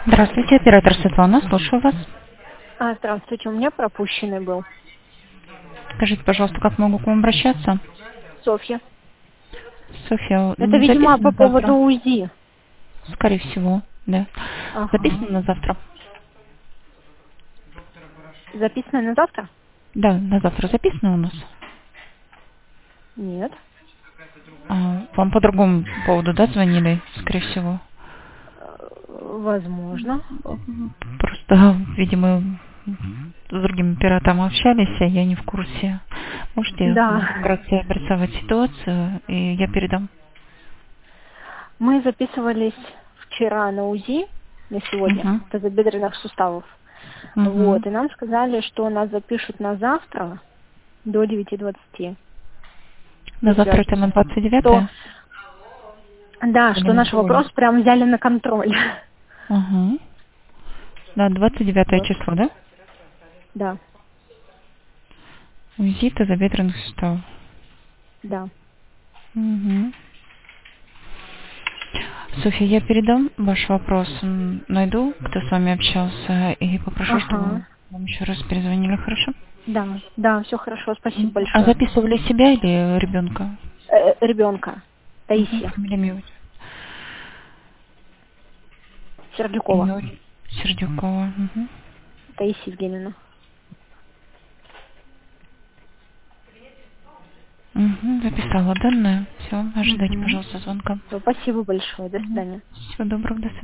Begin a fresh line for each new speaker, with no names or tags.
Здравствуйте, оператор Светлана, слушаю вас.
Здравствуйте, у меня пропущенный был.
Скажите, пожалуйста, как могу к вам обращаться?
Софья.
Софья,
Это, видимо, по
записано
поводу
завтра?
УЗИ.
Скорее всего, да.
Ага.
Записано на завтра?
Записано на завтра?
Да, на завтра записано у нас.
Нет.
Вам по другому поводу, да, звонили, скорее всего?
Возможно.
Просто, видимо, с другим оператором общались, а я не в курсе. Можете
Да.
вкратце обрисовать ситуацию, и я передам.
Мы записывались вчера на УЗИ, на сегодня,
Угу.
тазобедренных суставов.
Угу.
Вот, и нам сказали, что нас запишут на завтра до 9:20.
На
По
завтра это
связи.
на
Что,
29-е?
да,
Или
что
на
наш
сегодня?
вопрос прям взяли на контроль.
Угу. На 29
Вот,
число, да?
да,
УЗИ тазобедренных суставов.
да.
Угу. Софья, я передам ваш вопрос, найду, кто с вами общался, и попрошу, чтобы
Ага.
вам еще раз перезвонили, хорошо?
Да, да, все хорошо, спасибо
А
большое.
записывали себя или ребенка?
Ребенка. Таисия
Фамилия, имя,
Сердюкова.
имя, Сердюкова.
Таисия Евгеньевна.
Записала данные. Все, ожидайте,
Угу.
пожалуйста, звонка.
Спасибо большое. До свидания.
Всего доброго, до свидания.